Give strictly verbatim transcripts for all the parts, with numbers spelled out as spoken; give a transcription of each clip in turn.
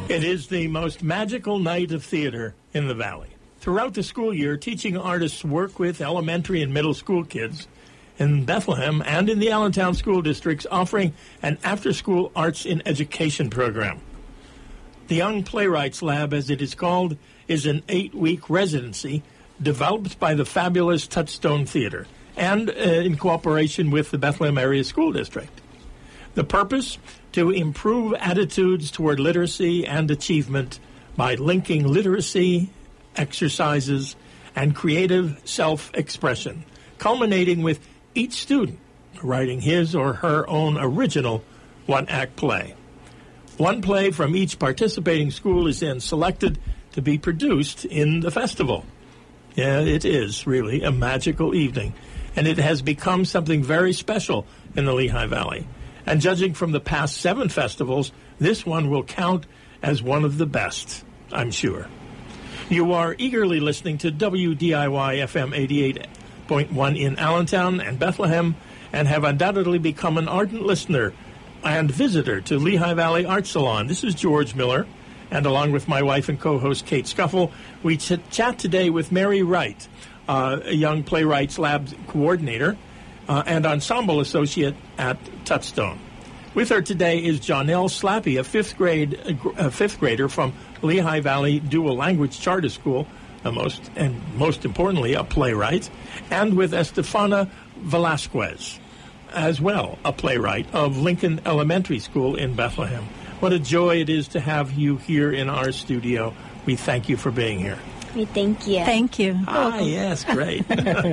It is the most magical night of theater in the Valley. Throughout the school year, teaching artists work with elementary and middle school kids in Bethlehem and in the Allentown school districts, offering an after-school arts in education program. The Young Playwrights Lab, as it is called, is an eight-week residency developed by the fabulous Touchstone Theater and uh, in cooperation with the Bethlehem Area School District. The purpose? To improve attitudes toward literacy and achievement by linking literacy, exercises, and creative self-expression, culminating with each student writing his or her own original one-act play. One play from each participating school is then selected to be produced in the festival. Yeah, it is really a magical evening, and it has become something very special in the Lehigh Valley. And judging from the past seven festivals, this one will count as one of the best, I'm sure. You are eagerly listening to W D I Y F M eighty-eight point one in Allentown and Bethlehem, and have undoubtedly become an ardent listener and visitor to Lehigh Valley Art Salon. This is George Miller, and along with my wife and co-host Kate Scuffle, we ch- chat today with Mary Wright, uh, a Young Playwrights Lab coordinator uh, and ensemble associate at Touchstone. With her today is Jonelle Slappy, a fifth grade a fifth grader from Lehigh Valley Dual Language Charter School, the most and most importantly a playwright, and with Estefana Velasquez, as well a playwright of Lincoln Elementary School in Bethlehem. What a joy it is to have you here in our studio. We thank you for being here. We thank you. Thank you. Ah, yes, great.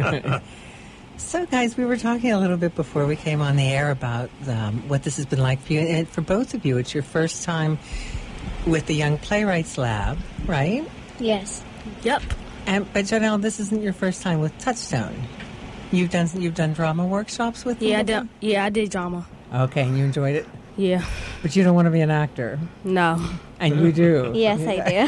So, guys, we were talking a little bit before we came on the air about um, what this has been like for you. And for both of you, it's your first time with the Young Playwrights Lab, right? Yes. Yep. And but Jonelle, this isn't your first time with Touchstone. You've done you've done drama workshops with them? Yeah, I did. Yeah, I did drama. Okay, and you enjoyed it? Yeah. But you don't want to be an actor. No. And you do. Yes,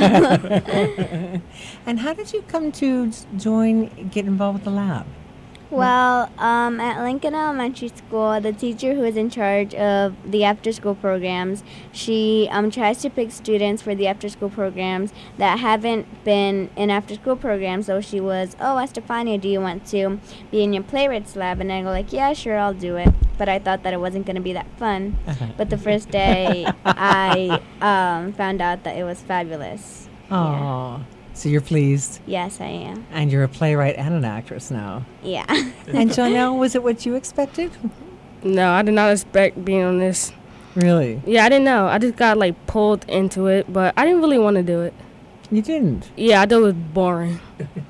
I do. And how did you come to join, get involved with the lab? Well, um, at Lincoln Elementary School, the teacher who is in charge of the after-school programs, she um, tries to pick students for the after-school programs that haven't been in after-school programs. So she was, oh, Estefania, do you want to be in your playwrights lab? And I go like, yeah, sure, I'll do it. But I thought that it wasn't going to be that fun. But the first day, I um, found out that it was fabulous. Oh. Yeah. So you're pleased? Yes, I am. And you're a playwright and an actress now. Yeah. And Jonelle, was it what you expected? No, I did not expect being on this. Really? Yeah, I didn't know. I just got, like, pulled into it, but I didn't really want to do it. You didn't? Yeah, I thought it was boring.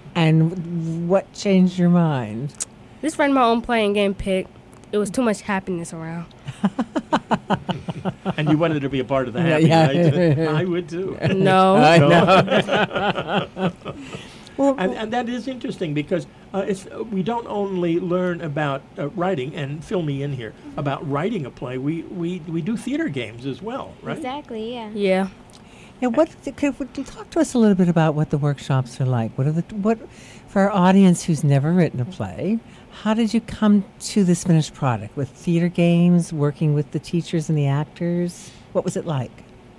And what changed your mind? Just writing my own play and getting picked. It was too much happiness around. And you wanted to be a part of the happy yeah. night? I would too. No. I know. well, and, and that is interesting because uh, it's, uh, we don't only learn about uh, writing, and fill me in here, about writing a play. We, we, we do theater games as well, right? Exactly, yeah. Yeah. And what could, could talk to us a little bit about what the workshops are like? What are the what for our audience who's never written a play? How did you come to this finished product with theater games, working with the teachers and the actors? What was it like?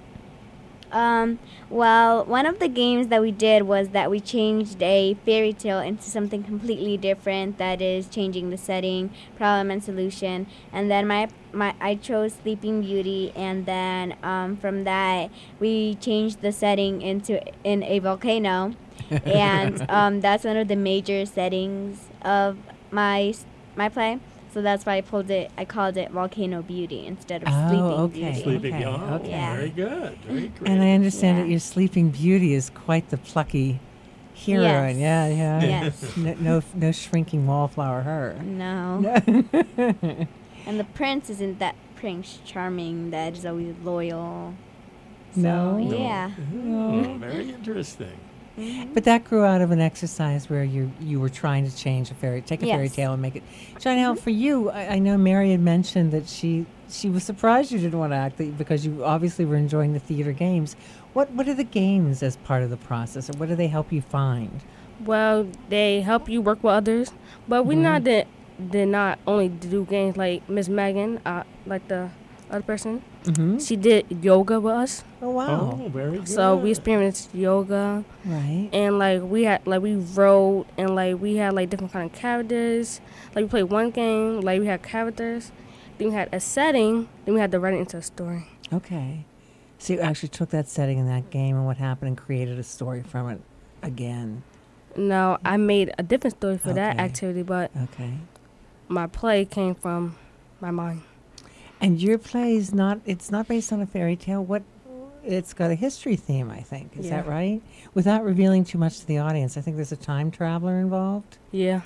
Um, well, one of the games that we did was that we changed a fairy tale into something completely different, that is changing the setting, problem and solution. And then my my I chose Sleeping Beauty, and then um, from that we changed the setting into in a volcano. And um, that's one of the major settings of my my play. So that's why I pulled it. I called it Volcano Beauty instead of oh, Sleeping okay. Beauty. Sleeping okay. oh, okay. Yeah. Very good. Very great. And I understand Yeah. that your Sleeping Beauty is quite the plucky heroine. Yes. Yeah, yeah. Yes. no, no, no shrinking wallflower. Her. No. And the prince isn't that Prince Charming that is always loyal. So, No? No. Yeah. Oh, very interesting. But that grew out of an exercise where you you were trying to change a fairy, take a Yes. fairy tale and make it. Jonelle, for you, I, I know Mary had mentioned that she she was surprised you didn't want to act that- because you obviously were enjoying the theater games. What what are the games as part of the process, or what do they help you find? Well, they help you work with others, but we Mhm. not did, did not only do games like Miss Megan, uh, like the other person. Mm-hmm. She did yoga with us. Oh, wow. Oh, very good. So we experienced yoga, Right. and like we had like we wrote, and like we had like different kind of characters. Like we played one game, like we had characters, then we had a setting, then we had to write it into a story. Okay. So you actually took that setting in that game and what happened and created a story from it again. No, I made a different story for that Okay. activity, but Okay. my play came from my mind. And your play is not, it's not based on a fairy tale. What, it's got a history theme, I think. Is Yeah. that right? Without revealing too much to the audience, I think there's a time traveler involved. Yeah.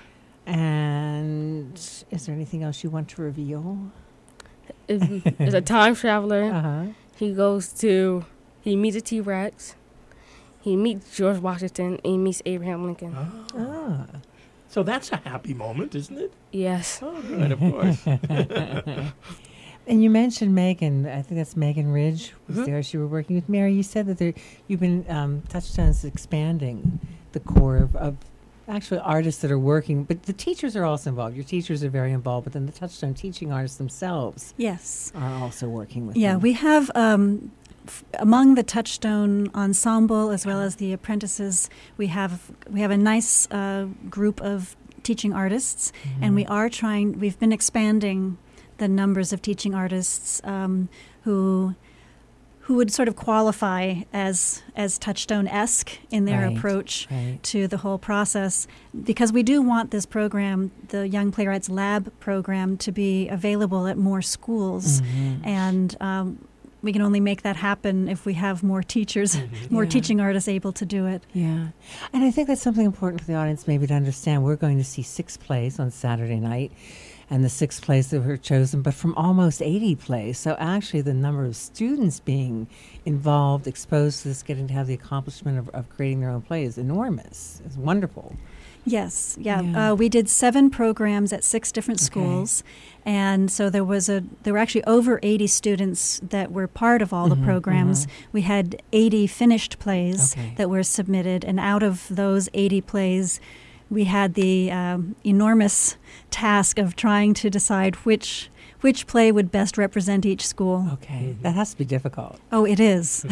And is there anything else you want to reveal? It's, it's a time traveler. Uh-huh. He goes to, he meets a T-Rex. He meets George Washington, and he meets Abraham Lincoln. Ah. Ah. So that's a happy moment, isn't it? Yes. Oh, good, of course. And you mentioned Megan. I think that's Megan Ridge was Mhm. there. She were working with Mary. You said that there, you've been um, Touchstone's expanding the core of, of actually artists that are working, but the teachers are also involved. Your teachers are very involved, but then the Touchstone teaching artists themselves Yes. are also working with Yeah, them. we have um, f- among the Touchstone ensemble as well as the apprentices, we have we have a nice uh, group of teaching artists, and we are trying. We've been expanding the numbers of teaching artists um, who who would sort of qualify as as Touchstone-esque in their Right, approach right. to the whole process, because we do want this program, the Young Playwrights Lab program, to be available at more schools. Mhm. And um, we can only make that happen if we have more teachers, more Yeah. teaching artists able to do it. Yeah. And I think that's something important for the audience maybe to understand. We're going to see six plays on Saturday night, and the six plays that were chosen, but from almost eighty plays. So actually the number of students being involved, exposed to this, getting to have the accomplishment of, of creating their own play is enormous. It's wonderful. Yes, yeah. Yeah. Uh, we did seven programs at six different Okay. schools, and so there was a there were actually over eighty students that were part of all Mhm, the programs. mhm. We had eighty finished plays Okay. that were submitted, and out of those eighty plays, we had the um, enormous task of trying to decide which which play would best represent each school. Okay. That has to be difficult. Oh, it is.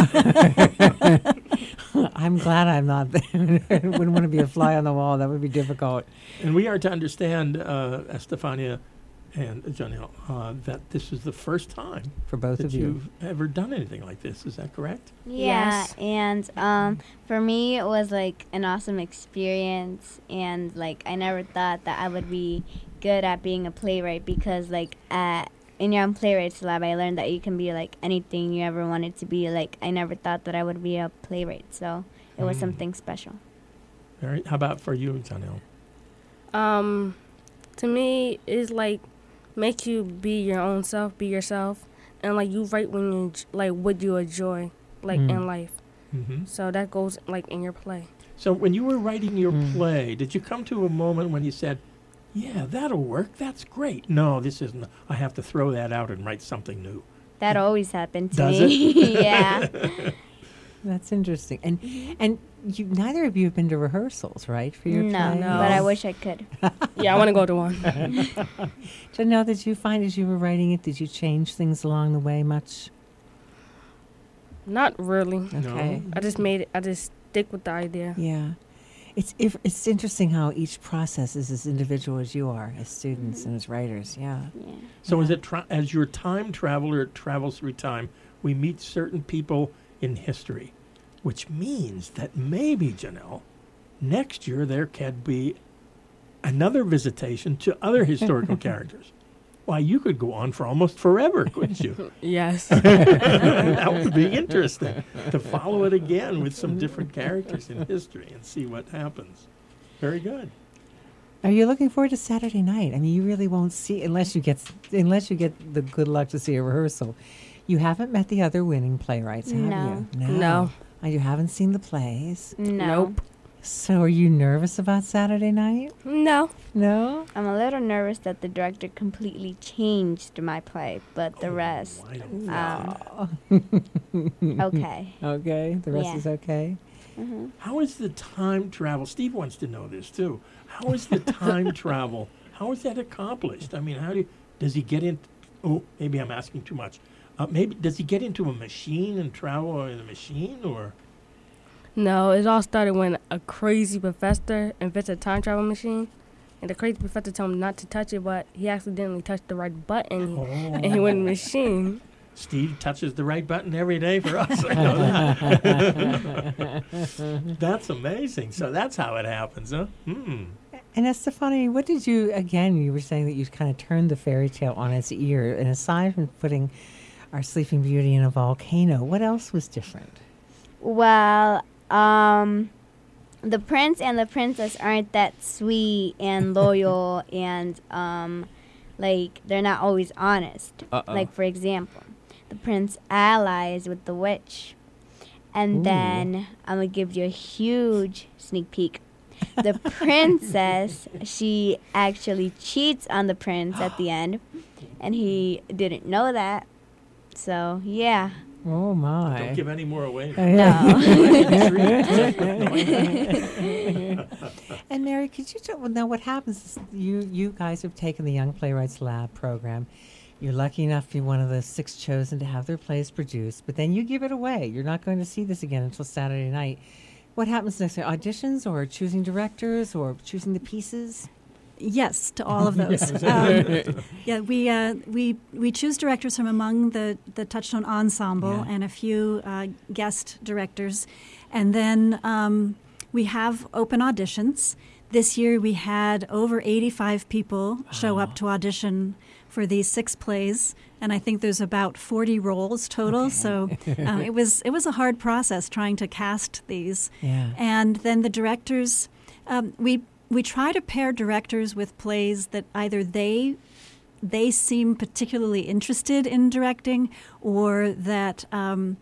I'm glad I'm not there. I wouldn't want to be a fly on the wall. That would be difficult. And we are to understand, uh, Estefania and Janelle, uh, that this is the first time For both that of you. you've ever done anything like this. Is that correct? Yeah, Yes. and um, for me, it was like an awesome experience, and like I never thought that I would be good at being a playwright, because like at in Young Playwrights Lab, I learned that you can be like anything you ever wanted to be. Like I never thought that I would be a playwright, so it was Mm. something special. Very. How about for you, Janelle? Um, to me, it's like make you be your own self, be yourself, and like you write when you enj- like what you enjoy, like Mm. in life. Mm-hmm. So that goes like in your play. So when you were writing your Mm. play, did you come to a moment when you said, "Yeah, that'll work. That's great. No, this isn't. I have to throw that out and write something new." That always happened to Does me. yeah. That's interesting. And and you neither of you have been to rehearsals, right? For your No, play? No. but I wish I could. Yeah, I want to go to one. Janelle, did you find as you were writing it, did you change things along the way much? Not really. Okay. I just made it. I just stick with the idea. Yeah. It's if, it's interesting how each process is as individual as you are as students and as writers. Yeah. Yeah. So Yeah. is it tra- as your time traveler travels through time, we meet certain people in history, which means that maybe, Janelle, next year there could be another visitation to other historical characters. Why, you could go on for almost forever, couldn't you? Yes. That would be interesting to follow it again with some different characters in history and see what happens. Very good. Are you looking forward to Saturday night? I mean, you really won't see unless you get unless you get the good luck to see a rehearsal. You haven't met the other winning playwrights, have No. you? No. And you haven't seen the plays. No. Nope. So are you nervous about Saturday night? No. No? I'm a little nervous that the director completely changed my play, but the rest, I don't um, okay. Okay. The rest Yeah. is okay. hmm How is the time travel? Steve wants to know this too. How is the time travel? How is that accomplished? I mean, how do you, does he get in Oh, maybe I'm asking too much. Uh, maybe does he get into a machine and travel in a machine, or? No, it all started when a crazy professor invented a time travel machine. And the crazy professor told him not to touch it, but he accidentally touched the right button, Oh. and he went in the machine. Steve touches the right button every day for us. I know that. That's amazing. So that's how it happens, huh? Hmm. And Estefany, what did you, again, you were saying that you kind of turned the fairy tale on its ear. And aside from putting our Sleeping Beauty in a volcano, what else was different? Well, um, the prince and the princess aren't that sweet and loyal and, um, like, they're not always honest. Uh-oh. Like, for example, the prince allies with the witch. And Ooh. then I'm going to give you a huge sneak peek. The princess, she actually cheats on the prince at the end, and he didn't know that. So, yeah. Oh, my. Don't give any more away. And Mary, could you tell, well, now what happens is you, you guys have taken the Young Playwrights Lab program. You're lucky enough to be one of the six chosen to have their plays produced, but then you give it away. You're not going to see this again until Saturday night. What happens next? Auditions or choosing directors or choosing the pieces? Yes, to all of those. um, yeah, we uh, we we choose directors from among the the Touchstone Ensemble Yeah. and a few uh, guest directors, and then um, we have open auditions. This year we had over eighty-five people show up to audition for these six plays, and I think there's about forty roles total. So uh, it was it was a hard process trying to cast these. Yeah. And then the directors, um, we we try to pair directors with plays that either they they seem particularly interested in directing, or that um,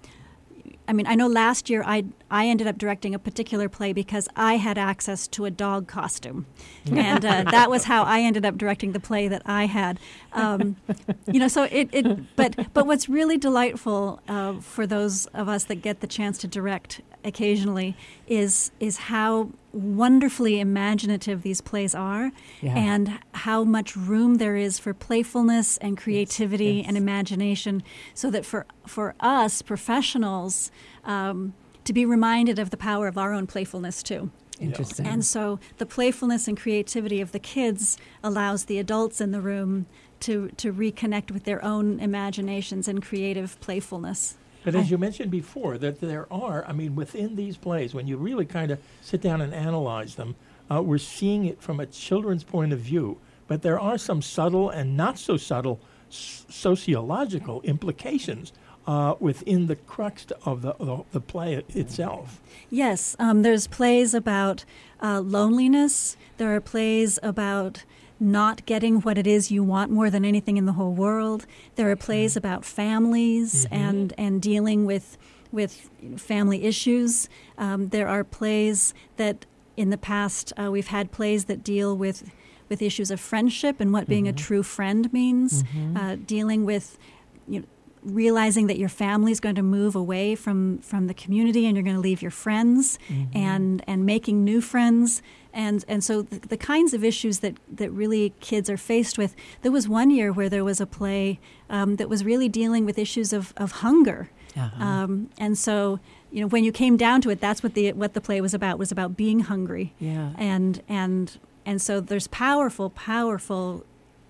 I mean, I know last year I I ended up directing a particular play because I had access to a dog costume, and uh, that was how I ended up directing the play that I had. Um, you know, so it, it but but what's really delightful uh, for those of us that get the chance to direct occasionally is is how wonderfully imaginative these plays are, Yeah. and how much room there is for playfulness and creativity yes. and imagination, so that for for us professionals um, to be reminded of the power of our own playfulness too. Interesting. And so the playfulness and creativity of the kids allows the adults in the room to to reconnect with their own imaginations and creative playfulness. But as you mentioned before, that there are, I mean, within these plays, when you really kind of sit down and analyze them, uh, we're seeing it from a children's point of view. But there are some subtle and not so subtle s- sociological implications uh, within the crux of the, the, the play itself. Yes, um, there's plays about uh, loneliness. There are plays about not getting what it is you want more than anything in the whole world. There are plays about families Mm-hmm. and, and dealing with with family issues. Um, there are plays that in the past uh, we've had plays that deal with with issues of friendship and what being a true friend means. Mm-hmm. Uh, dealing with you know, realizing that your family is going to move away from, from the community and you're going to leave your friends, Mm-hmm. and and making new friends. And and so the, the kinds of issues that, that really kids are faced with. There was one year where there was a play um, that was really dealing with issues of, of hunger. Uh-huh. Um, and so, you know, when you came down to it, that's what the what the play was about, was about being hungry. Yeah. And and and so there's powerful, powerful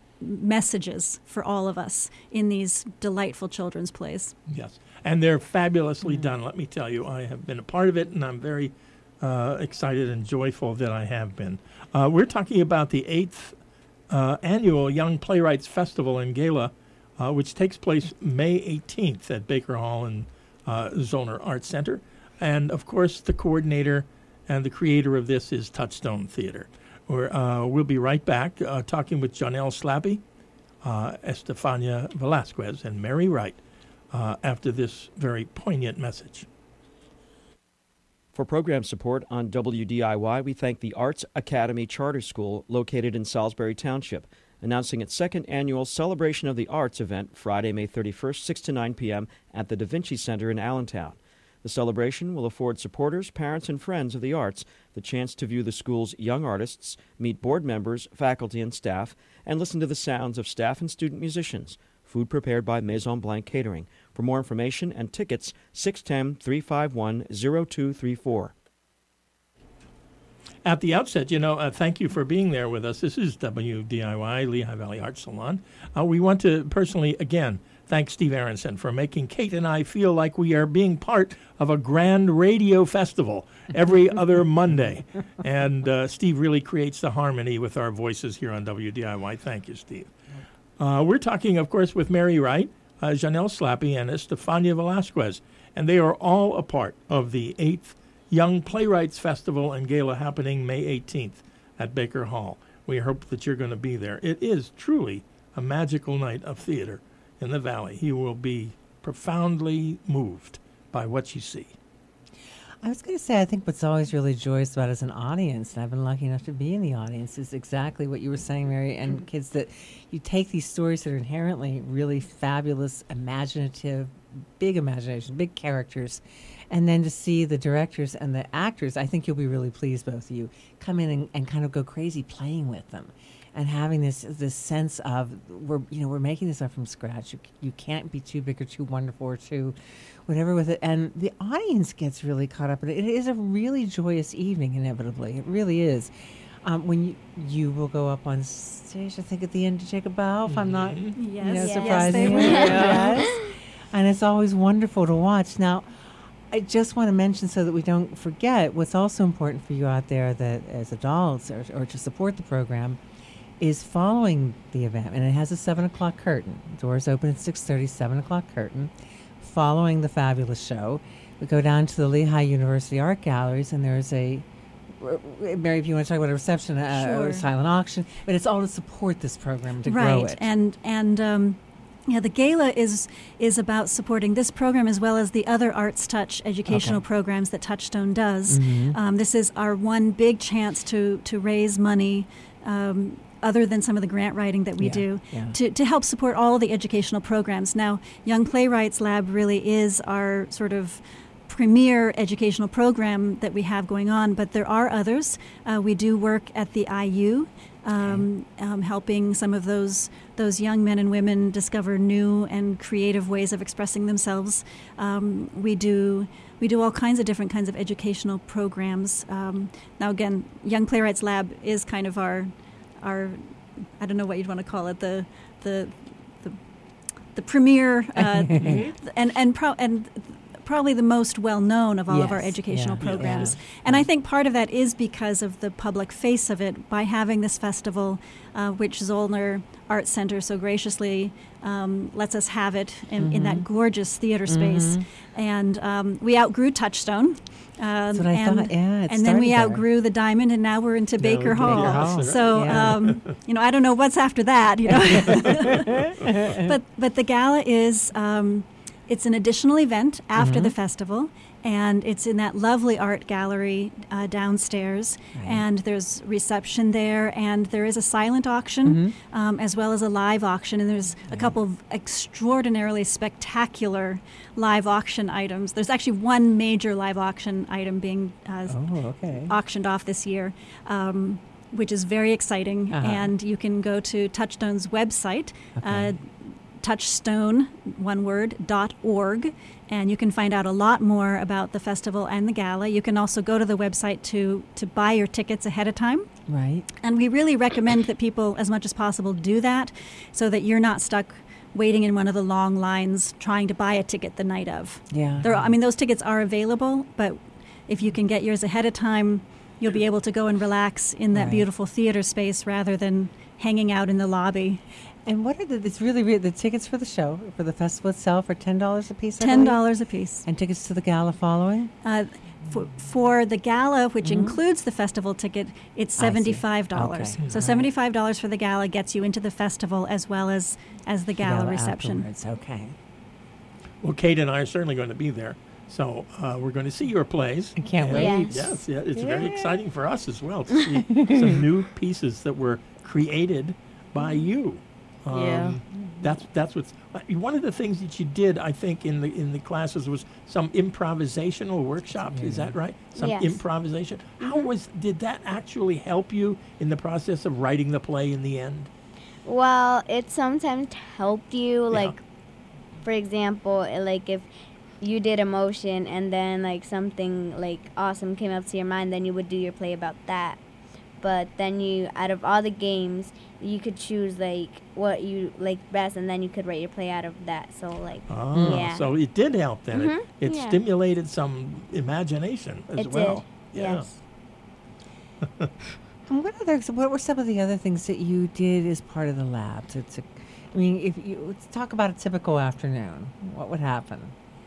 messages for all of us in these delightful children's plays. Yes, and they're fabulously done, let me tell you. I have been a part of it, and I'm very uh, excited and joyful that I have been. Uh, we're talking about the eighth uh, annual Young Playwrights Festival and Gala, uh, which takes place May eighteenth at Baker Hall and uh, Zollner Arts Center. And, of course, the coordinator and the creator of this is Touchstone Theater. We're, uh, we'll be right back uh, talking with Janelle Slappy, uh, Estefania Velasquez, and Mary Wright uh, after this very poignant message. For program support on W D I Y, we thank the Arts Academy Charter School located in Salisbury Township, announcing its second annual Celebration of the Arts event Friday, May thirty-first, six to nine p.m. at the Da Vinci Center in Allentown. The celebration will afford supporters, parents, and friends of the arts the chance to view the school's young artists, meet board members, faculty, and staff, and listen to the sounds of staff and student musicians. Food prepared by Maison Blanc Catering. For more information and tickets, six one zero, three five one, zero two three four. At the outset, you know, uh, thank you for being there with us. This is W D I Y, Lehigh Valley Art Salon. Uh, we want to personally, again, thank Steve Aronson for making Kate and I feel like we are being part of a grand radio festival every other Monday. And uh, Steve really creates the harmony with our voices here on W D I Y. Thank you, Steve. Uh, we're talking, of course, with Mary Wright, uh, Janelle Slappy, and Estefania Velasquez. And they are all a part of the eighth Young Playwrights Festival and Gala happening May eighteenth at Baker Hall. We hope that you're going to be there. It is truly a magical night of theater in the Valley. You will be profoundly moved by what you see. I was going to say, I think what's always really joyous about as an audience, and I've been lucky enough to be in the audience, is exactly what you were saying, Mary, and kids, that you take these stories that are inherently really fabulous, imaginative, big imagination, big characters, and then to see the directors and the actors, I think you'll be really pleased, both of you, come in and, and kind of go crazy playing with them. And having this this sense of we're you know we're making this up from scratch. You you can't be too big or too wonderful or too whatever with it. And the audience gets really caught up in it. It is a really joyous evening. Inevitably, it really is. Um, when you you will go up on stage, I think at the end to take a bow. If I'm not Yes. you know, Yes, surprising they you. will. Yes. And it's always wonderful to watch. Now, I just want to mention so that we don't forget what's also important for you out there that as adults or, or to support the program is following the event. And it has a seven o'clock curtain. Doors open at six thirty, seven o'clock curtain. Following the fabulous show, we go down to the Lehigh University Art Galleries, and there's a, Mary, if you want to talk about a reception, uh, Sure. a silent auction, but it's all to support this program, to right. grow it. And and um, yeah, the gala is is about supporting this program as well as the other Arts Touch educational Okay. programs that Touchstone does. Mhm. Um, this is our one big chance to to raise money. Um, other than some of the grant writing that we Yeah, do, yeah. to, to help support all the educational programs. Now, Young Playwrights Lab really is our sort of premier educational program that we have going on, but there are others. Uh, we do work at the I U, um, um, helping some of those those young men and women discover new and creative ways of expressing themselves. Um, we do we do all kinds of different kinds of educational programs. Um, now, again, Young Playwrights Lab is kind of our our I don't know what you'd want to call it, the the the, the premier uh, and and pro- and probably the most well known of all of our Yes, educational yeah, programs. yeah. And I think part of that is because of the public face of it. By having this festival, uh, which Zollner Arts Center so graciously um, lets us have it in, in that gorgeous theater space. And um, we outgrew Touchstone. Um, That's what I and, thought, yeah, it and then we started there. outgrew the Diamond, and now we're into Now Baker we're Hall. Baker Hall. So, Yeah. um, you know, I don't know what's after that. You know, but but the gala is um, it's an additional event after Mm-hmm. the festival, and it's in that lovely art gallery uh, downstairs. Right. And there's reception there, and there is a silent auction Mm-hmm. um, as well as a live auction. And there's a couple of extraordinarily spectacular live auction items. There's actually one major live auction item being uh, Oh, okay. auctioned off this year, um, which is very exciting. Uh-huh. And you can go to Touchstone's website, Okay. uh, touchstone, one word, dot org, and you can find out a lot more about the festival and the gala. You can also go to the website to, to buy your tickets ahead of time. Right. And we really recommend that people, as much as possible, do that so that you're not stuck waiting in one of the long lines trying to buy a ticket the night of. Yeah. There, are- I mean, those tickets are available, but if you can get yours ahead of time, you'll be able to go and relax in that Right. beautiful theater space rather than hanging out in the lobby. And what are the, it's really, really, the tickets for the show, for the festival itself are ten dollars a piece, I ten believe? dollars a piece. And tickets to the gala following? Uh, for, for the gala, which Mhm. includes the festival ticket, it's I see. seventy-five dollars. Okay. So Right. seventy-five dollars for the gala gets you into the festival as well as, as the gala, reception. afterwards, okay. Well, Kate and I are certainly going to be there. So uh, we're going to see your plays. I can't And wait. Yes. Yes, yeah, it's very Yeah. exciting for us as well to see some new pieces that were created by you. Um, Yeah. That's that's what's uh, one of the things that you did. I think in the in the classes was some improvisational workshops. Is that right? Some Yes. improvisation. How was did that actually help you in the process of writing the play in the end? Well, it sometimes helped you, Yeah. like, for example, uh, like if you did a motion and then like something like awesome came up to your mind, then you would do your play about that. But then you, out of all the games, you could choose like what you like best, and then you could write your play out of that. So like, Ah, yeah, so it did help then. Mhm, It, it yeah. stimulated some imagination as it well. did. Yeah. Yes. And what other? What were some of the other things that you did as part of the lab? To, to I mean, if you let's talk about a typical afternoon, what would happen?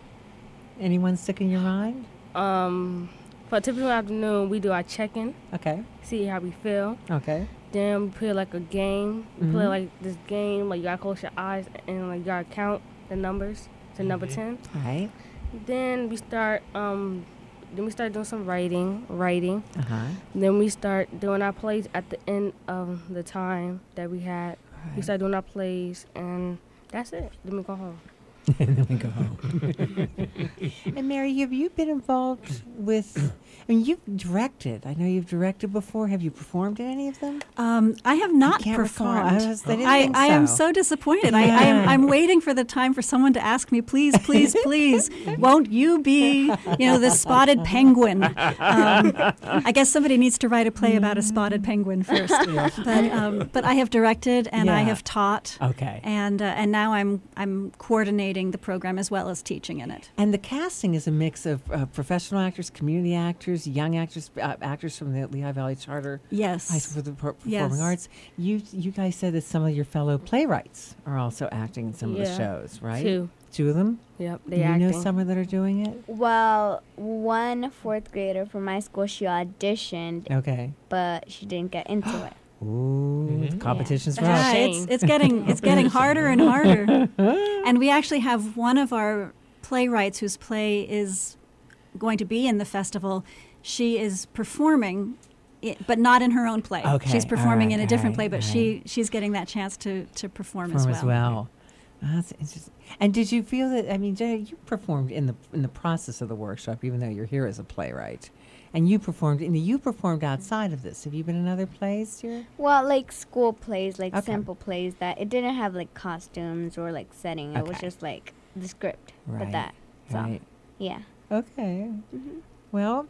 Anyone stick in your mind? Um, for a typical afternoon, we do our check-in, Okay. see how we feel. Okay. Then we play like a game. We play Mhm. like this game, like you gotta close your eyes and like you gotta count the numbers to number Mhm. ten. All right. Then we start um, then we start doing some writing, writing. Uh huh. Then we start doing our plays at the end of the time that we had. We start doing our plays, and that's it. Then we go home. And then we go home. And Mary, have you been involved with? I mean, you've directed. I know you've directed before. Have you performed in any of them? Um, I have not can't recall. performed. I was- I didn't I, think I am so. so disappointed. I, I am, Yeah. I'm waiting for the time for someone to ask me, please, please, please, won't you be, you know, the spotted penguin? Um, I guess somebody needs to write a play about a spotted penguin first. But um, but I have directed and I Yeah. have taught, Okay. and uh, and now I'm I'm coordinating the program as well as teaching in it. And the casting is a mix of uh, professional actors, community actors, young actors, uh, actors from the Lehigh Valley Charter Yes. High School for the Per- Performing Yes. Arts. You you guys said that some of your fellow playwrights are also acting in some of the Yeah. shows, right? Two. Two of them. Yep, Do they you acting. know someone that are doing it? Well, one fourth grader from my school, she auditioned, Okay. but she didn't get into it. Ooh, Mhm. the competition's That's rough. a Yeah, shame. it's it's getting it's getting harder and harder. And we actually have one of our playwrights whose play is going to be in the festival. She is performing, i but not in her own play. Okay, She's performing all in a right, different all play, right, but all she she's getting that chance to to perform, Perform as well. That's interesting. And did you feel that? I mean, Jay, you performed in the in the process of the workshop, even though you're here as a playwright, and you performed. And you performed outside of this. Have you been in other plays here? Well, like school plays, like Okay. simple plays that it didn't have like costumes or like setting. It was Okay. just like the script, Right. but that. So, Right. yeah. Okay. Well,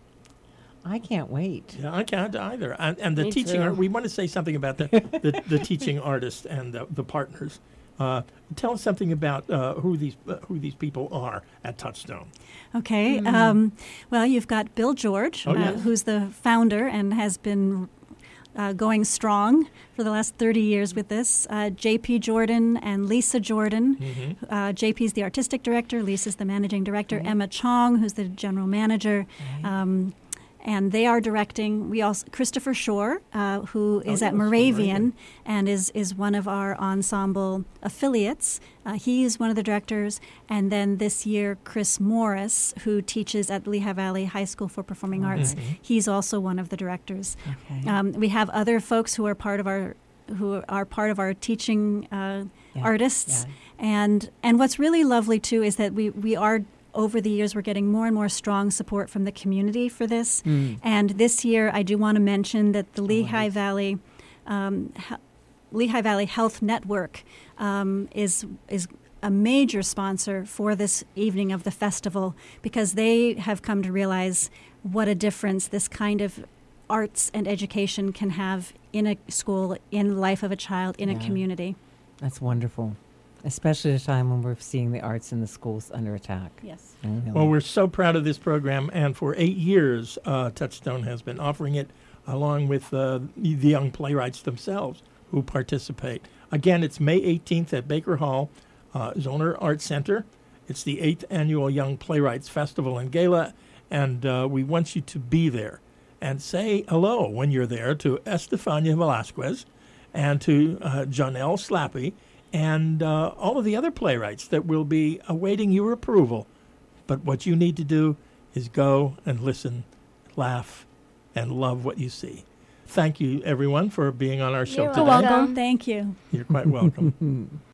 I can't wait. Yeah, I can't either. And, and the Me teaching, too. art, we want to say something about the, the, the teaching artists and the, the partners. Uh, tell us something about uh, who these uh, who these people are at Touchstone. Okay. Um, well, you've got Bill George, Oh, uh, yes. who's the founder and has been uh, going strong for the last thirty years with this. Uh, J P Jordan and Lisa Jordan. Mm-hmm. Uh, J P's the artistic director, Lisa's the managing director, Right. Emma Chong, who's the general manager. Right. Um, and they are directing. We also Christopher Shore, uh, who Oh, is yes, at from Moravian Moravian. and is is one of our ensemble affiliates. Uh, he is one of the directors, and then this year Chris Morris, who teaches at Lehigh Valley High School for Performing Arts, Mhm. he's also one of the directors. Okay. Um, we have other folks who are part of our who are part of our teaching uh, Yeah, artists, yeah. and and what's really lovely too is that we we are. Over the years, we're getting more and more strong support from the community for this. Mm. And this year, I do want to mention that the Lehigh Always. Valley, um, he- Lehigh Valley Health Network um, is is a major sponsor for this evening of the festival, because they have come to realize what a difference this kind of arts and education can have in a school, in the life of a child, in Yeah. a community. That's wonderful, especially at a time when we're seeing the arts in the schools under attack. Yes. Really. Well, we're so proud of this program, and for eight years, uh, Touchstone has been offering it along with uh, the the young playwrights themselves who participate. Again, it's May eighteenth at Baker Hall, uh, Zoner Arts Center. It's the eighth annual Young Playwrights Festival and Gala, and uh, we want you to be there and say hello when you're there to Estefania Velasquez and to uh, Janelle Slappy and uh, all of the other playwrights that will be awaiting your approval. But what you need to do is go and listen, laugh, and love what you see. Thank you, everyone, for being on our show You're today. welcome. Thank you. You're quite welcome.